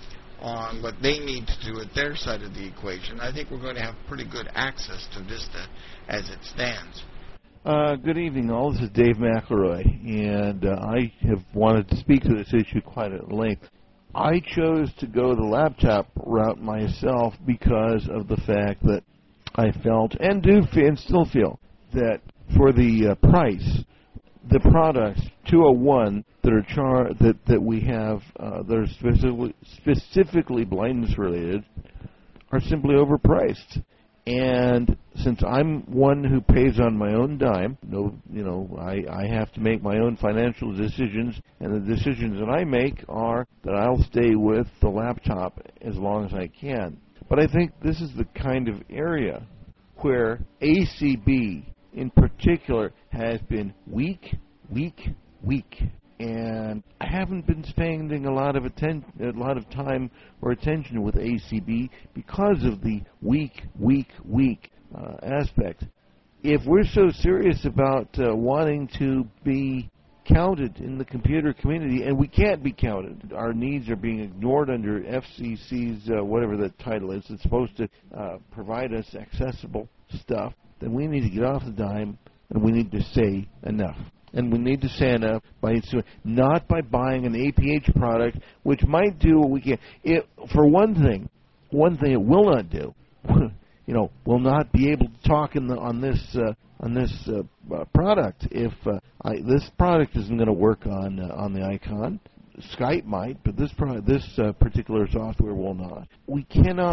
on what they need to do at their side of the equation, I think we're going to have pretty good access to Vista as it stands. Uh, good evening, all. This is Dave McElroy, and uh, I have wanted to speak to this issue quite at length. I chose to go the laptop route myself because of the fact that I felt, and do and still feel, that for the uh, price, the products two oh one that are char that that we have uh, that are specifically specifically blindness related are simply overpriced. And since I'm one who pays on my own dime, no, you know, I, I have to make my own financial decisions, and the decisions that I make are that I'll stay with the laptop as long as I can. But I think this is the kind of area where A C B in particular has been weak, weak, weak. And I haven't been spending a lot of atten- a lot of time or attention with A C B because of the weak, weak, weak uh, aspect. If we're so serious about uh, wanting to be counted in the computer community, and we can't be counted, our needs are being ignored under F C C's uh, whatever the title is, it's supposed to uh, provide us accessible stuff, then we need to get off the dime and we need to say enough. And we need to say enough by not by buying an A P H product, which might do what we can. It, for one thing, one thing it will not do, you know, will not be able to talk in the, on this uh, on this uh, uh, product. If uh, I, this product isn't going to work on uh, on the icon, Skype might, but this pro- this uh, particular software will not. We cannot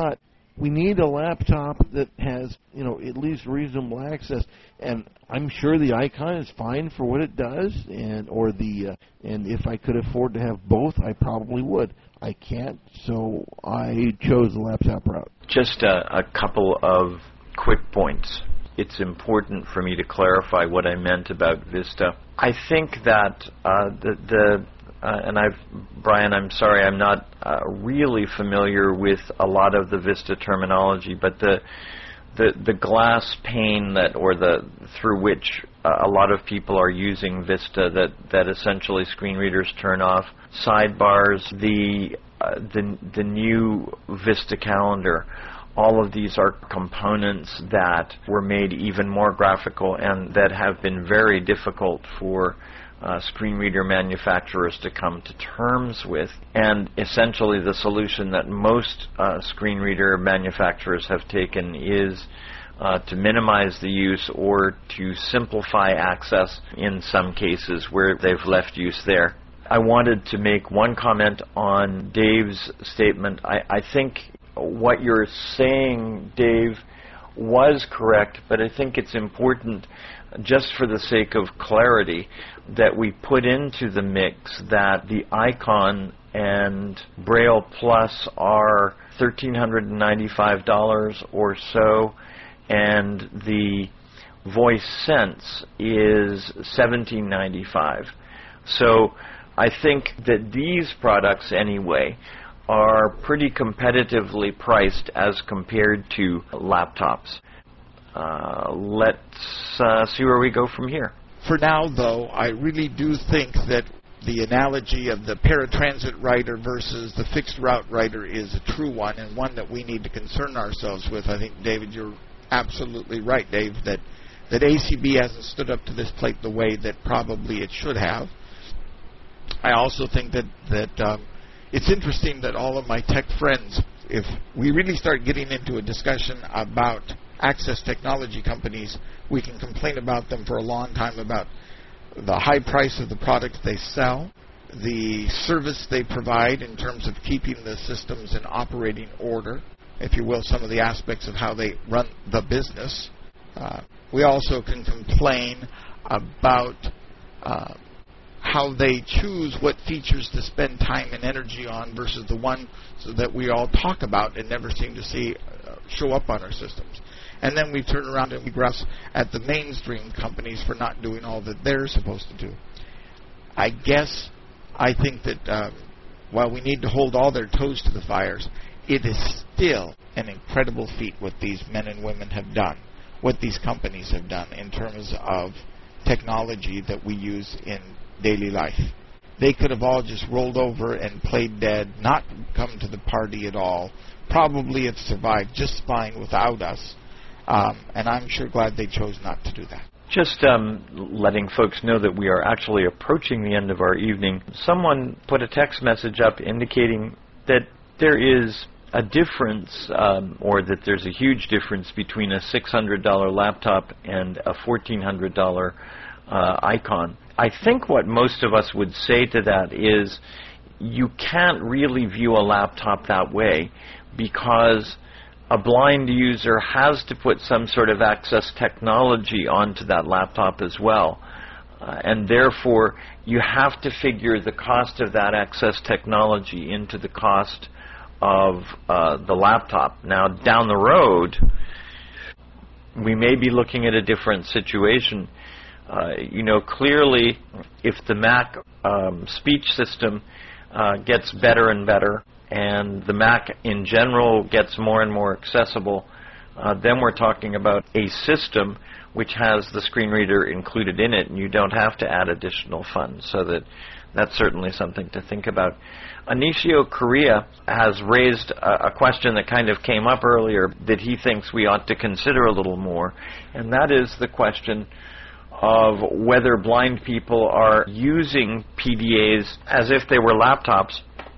we need a laptop that has, you know, at least reasonable access. And I'm sure the Icon is fine for what it does, and or the uh, and if I could afford to have both, I probably would. I can't, so I chose the laptop route. Just a, a couple of quick points. It's important for me to clarify what I meant about Vista. I think that uh, the, the uh, and I've, Brian, I'm sorry, I'm not uh, really familiar with a lot of the Vista terminology, but the the the glass pane that, or the through which uh, a lot of people are using Vista, that that essentially screen readers turn off, sidebars, the uh, the the new Vista calendar. All of these are components that were made even more graphical and that have been very difficult for uh, screen reader manufacturers to come to terms with. And essentially the solution that most uh, screen reader manufacturers have taken is uh, to minimize the use or to simplify access in some cases where they've left use there. I wanted to make one comment on Dave's statement. I, I think what you're saying, Dave, was correct, but I think it's important, just for the sake of clarity, that we put into the mix that the Icon and Braille Plus are one thousand three hundred ninety-five dollars or so, and the Voice Sense is seventeen ninety-five. So I think that these products, anyway, are pretty competitively priced as compared to laptops. Uh, let's uh, see where we go from here. For now, though, I really do think that the analogy of the paratransit writer versus the fixed route writer is a true one, and one that we need to concern ourselves with. I think, David, you're absolutely right, Dave, that, that A C B hasn't stood up to this plate the way that probably it should have. I also think that, that um, it's interesting that all of my tech friends, if we really start getting into a discussion about access technology companies, we can complain about them for a long time about the high price of the products they sell, the service they provide in terms of keeping the systems in operating order, if you will, some of the aspects of how they run the business. Uh, we also can complain about uh, how they choose what features to spend time and energy on versus the one so that we all talk about and never seem to see uh, show up on our systems. And then we turn around and we grouse at the mainstream companies for not doing all that they're supposed to do. I guess I think that um, while we need to hold all their toes to the fires, it is still an incredible feat what these men and women have done, what these companies have done in terms of technology that we use in daily life. They could have all just rolled over and played dead, not come to the party at all, probably have survived just fine without us, um, and I'm sure glad they chose not to do that. Just um, letting folks know that we are actually approaching the end of our evening. Someone put a text message up indicating that there is a difference, um, or that there's a huge difference between a six hundred dollars laptop and a fourteen hundred dollars uh, Icon. I think what most of us would say to that is you can't really view a laptop that way, because a blind user has to put some sort of access technology onto that laptop as well. Uh, and therefore, you have to figure the cost of that access technology into the cost of uh, the laptop. Now, down the road, we may be looking at a different situation. Uh, you know, clearly, if the Mac um, speech system uh, gets better and better, and the Mac in general gets more and more accessible, uh, then we're talking about a system which has the screen reader included in it, and you don't have to add additional funds. So that that's certainly something to think about. Anicio Correa has raised a, a question that kind of came up earlier that he thinks we ought to consider a little more, and that is the question of whether blind people are using P D As as if they were laptops.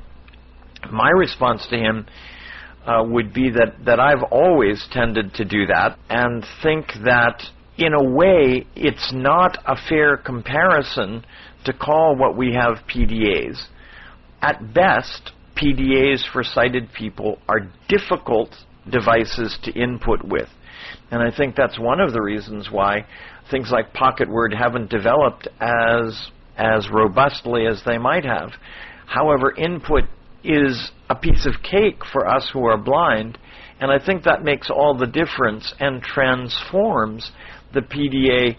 My response to him uh, would be that, that I've always tended to do that, and think that, in a way, it's not a fair comparison to call what we have P D As. At best, P D As for sighted people are difficult devices to input with. And I think that's one of the reasons why things like Pocket Word haven't developed as as robustly as they might have. However, input is a piece of cake for us who are blind, and I think that makes all the difference and transforms the P D A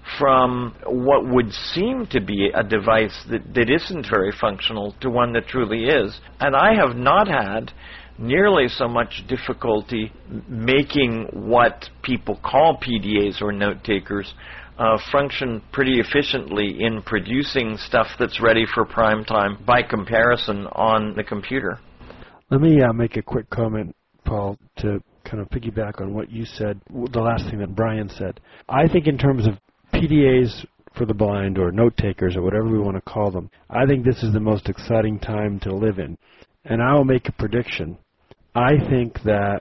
from what would seem to be a device that, that isn't very functional to one that truly is. And I have not had nearly so much difficulty making what people call P D As or note takers uh, function pretty efficiently in producing stuff that's ready for prime time by comparison on the computer. Let me uh, make a quick comment, Paul, to kind of piggyback on what you said, the last thing that Brian said. I think in terms of P D As for the blind or note takers or whatever we want to call them, I think this is the most exciting time to live in. And I will make a prediction. I think that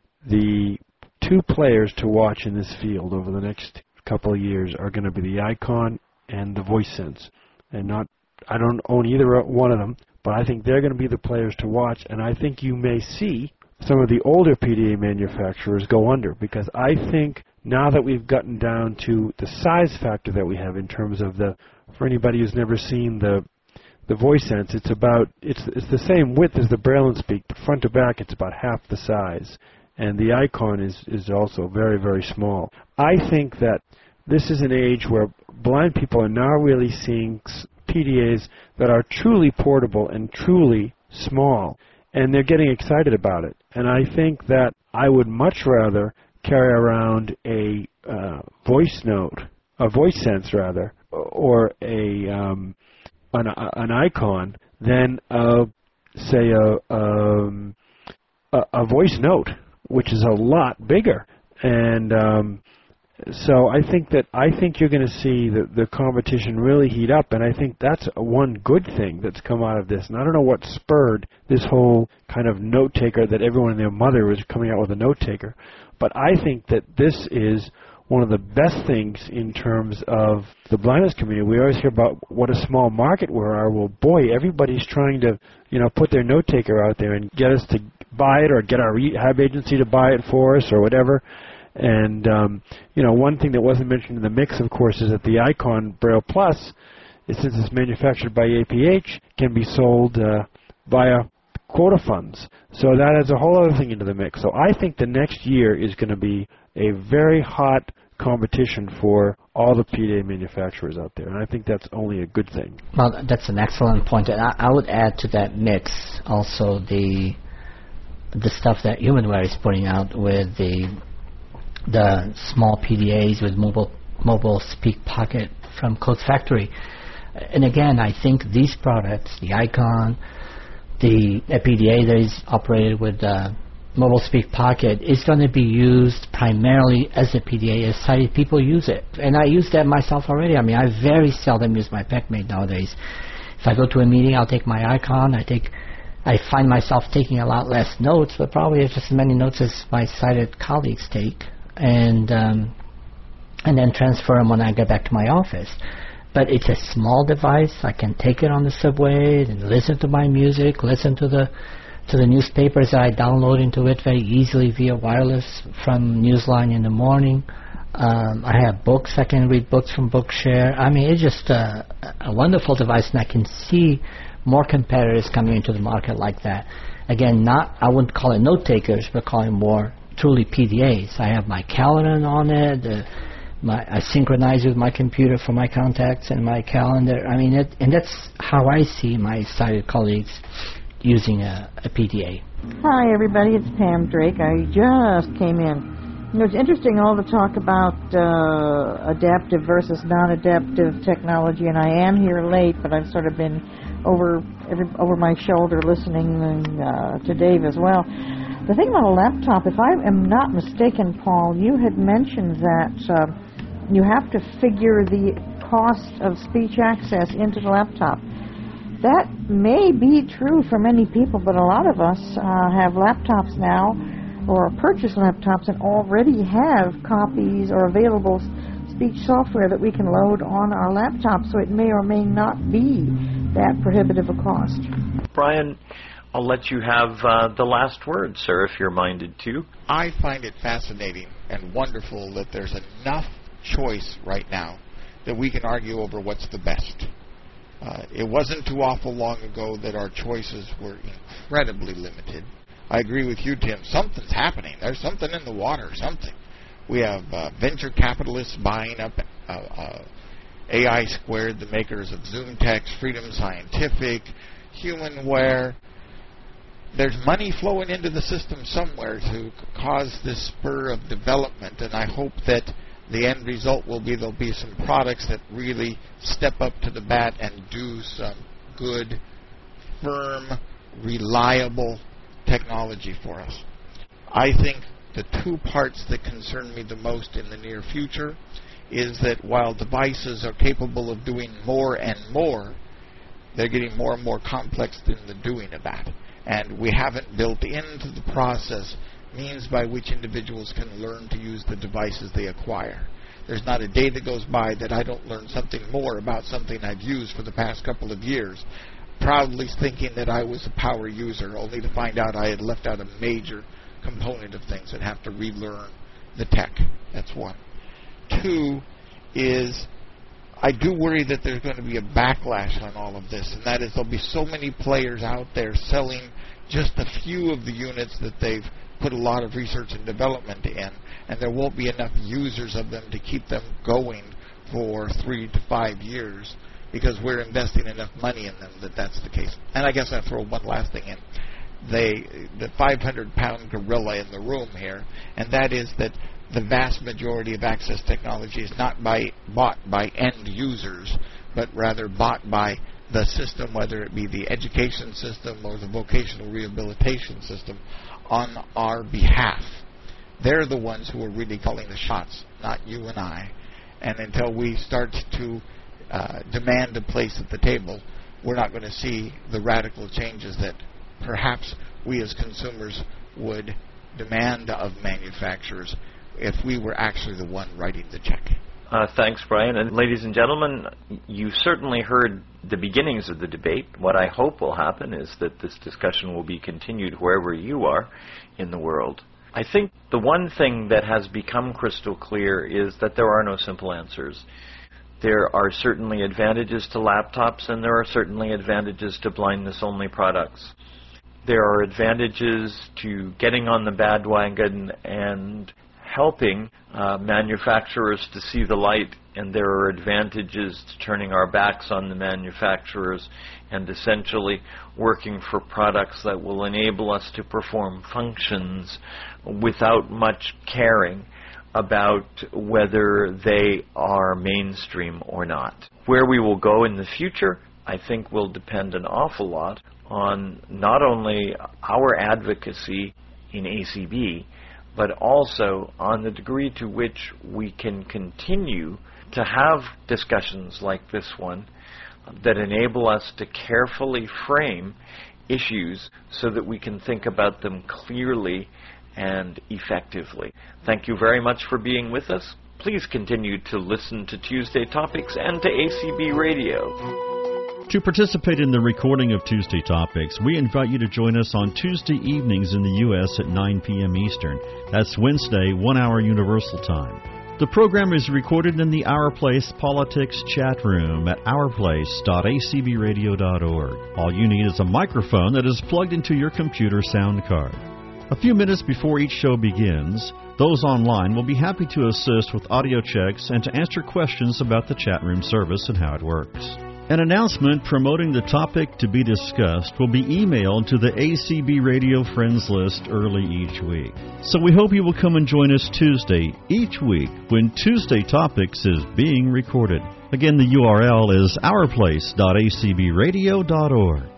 the two players to watch in this field over the next couple of years are going to be the Icon and the VoiceSense. And not, I don't own either one of them, but I think they're going to be the players to watch. And I think you may see some of the older P D A manufacturers go under, because I think now that we've gotten down to the size factor that we have in terms of the, for anybody who's never seen the the VoiceSense, it's about, it's it's the same width as the Braille and Speak, but front to back it's about half the size. And the Icon is, is also very, very small. I think that this is an age where blind people are now really seeing P D As that are truly portable and truly small, and they're getting excited about it. And I think that I would much rather carry around a uh, voice note, a VoiceSense rather, or a um, an, an Icon than uh, say a, um, a a voice note, which is a lot bigger. And um, so I think that I think you're going to see the, the competition really heat up, and I think that's one good thing that's come out of this. And I don't know what spurred this whole kind of note taker that everyone and their mother is coming out with a note taker, but I think that this is one of the best things in terms of the blindness community. We always hear about what a small market we are. Well, boy, everybody's trying to, you know, put their note taker out there and get us to buy it or get our rehab agency to buy it for us or whatever. And, um, you know, one thing that wasn't mentioned in the mix, of course, is that the Icon Braille Plus, since it's manufactured by A P H, can be sold uh, via quota funds. So that adds a whole other thing into the mix. So I think the next year is going to be a very hot competition for all the P D A manufacturers out there, and I think that's only a good thing. Well, that's an excellent point. And I, I would add to that mix also the the stuff that HumanWare is putting out with the the small P D As with mobile mobile Speak Pocket from Code Factory. And again, I think these products, the Icon, the P D A that is operated with uh, Mobile Speak Pocket, is going to be used primarily as a P D A as sighted people use it. And I use that myself already. I mean, I very seldom use my PECMate nowadays. If I go to a meeting, I'll take my Icon. I take, I find myself taking a lot less notes, but probably just as many notes as my sighted colleagues take, and um, and then transfer them when I get back to my office. But it's a small device. I can take it on the subway and listen to my music, listen to the to the newspapers that I download into it very easily via wireless from Newsline in the morning. Um, I have books. I can read books from Bookshare. I mean, it's just a, a wonderful device, and I can see more competitors coming into the market like that. Again, not I wouldn't call it note takers, but call it more truly P D As. I have my calendar on it. The, My, I synchronize with my computer for my contacts and my calendar. I mean, it, and that's how I see my sighted colleagues using a, a P D A. Hi, everybody. It's Pam Drake. I just came in. You know, it's interesting all the talk about uh, adaptive versus non-adaptive technology, and I am here late, but I've sort of been over every, over my shoulder listening uh, to Dave as well. The thing about a laptop, if I am not mistaken, Paul, you had mentioned that uh, you have to figure the cost of speech access into the laptop. That may be true for many people, but a lot of us uh, have laptops now or purchase laptops and already have copies or available speech software that we can load on our laptop, so it may or may not be that prohibitive a cost. Brian, I'll let you have uh, the last word, sir, if you're minded to. I find it fascinating and wonderful that there's enough choice right now that we can argue over what's the best. Uh, it wasn't too awful long ago that our choices were incredibly limited. I agree with you, Tim. Something's happening. There's something in the water, something. We have uh, venture capitalists buying up uh, uh, A I Squared, the makers of ZoomText, Freedom Scientific, Humanware. There's money flowing into the system somewhere to cause this spur of development, and I hope that the end result will be there'll be some products that really step up to the bat and do some good, firm, reliable technology for us. I think the two parts that concern me the most in the near future is that while devices are capable of doing more and more, they're getting more and more complex in the doing of that. And we haven't built into the process means by which individuals can learn to use the devices they acquire. There's not a day that goes by that I don't learn something more about something I've used for the past couple of years, proudly thinking that I was a power user, only to find out I had left out a major component of things and have to relearn the tech. That's one. Two is I do worry that there's going to be a backlash on all of this, and that is there'll be so many players out there selling just a few of the units that they've put a lot of research and development in, and there won't be enough users of them to keep them going for three to five years because we're investing enough money in them that that's the case. And I guess I'll throw one last thing in. They, the five hundred pound gorilla in the room here, and that is that the vast majority of access technology is not by, bought by end users, but rather bought by the system, whether it be the education system or the vocational rehabilitation system, on our behalf. They're the ones who are really calling the shots, not you and I. And until we start to uh, demand a place at the table, we're not going to see the radical changes that perhaps we as consumers would demand of manufacturers if we were actually the one writing the check. Uh, thanks, Brian. And ladies and gentlemen, you certainly heard the beginnings of the debate. What I hope will happen is that this discussion will be continued wherever you are in the world. I think the one thing that has become crystal clear is that there are no simple answers. There are certainly advantages to laptops, and there are certainly advantages to blindness-only products. There are advantages to getting on the bandwagon and helping uh, manufacturers to see the light, and there are advantages to turning our backs on the manufacturers and essentially working for products that will enable us to perform functions without much caring about whether they are mainstream or not. Where we will go in the future, I think, will depend an awful lot on not only our advocacy in A C B, but also on the degree to which we can continue to have discussions like this one that enable us to carefully frame issues so that we can think about them clearly and effectively. Thank you very much for being with us. Please continue to listen to Tuesday Topics and to A C B Radio. To participate in the recording of Tuesday Topics, we invite you to join us on Tuesday evenings in the U S at nine p.m. Eastern. That's Wednesday, one hour Universal Time. The program is recorded in the Our Place Politics chat room at our place dot a c b radio dot org. All you need is a microphone that is plugged into your computer sound card. A few minutes before each show begins, those online will be happy to assist with audio checks and to answer questions about the chat room service and how it works. An announcement promoting the topic to be discussed will be emailed to the A C B Radio Friends list early each week. So we hope you will come and join us Tuesday each week when Tuesday Topics is being recorded. Again, the U R L is our place dot a c b radio dot org.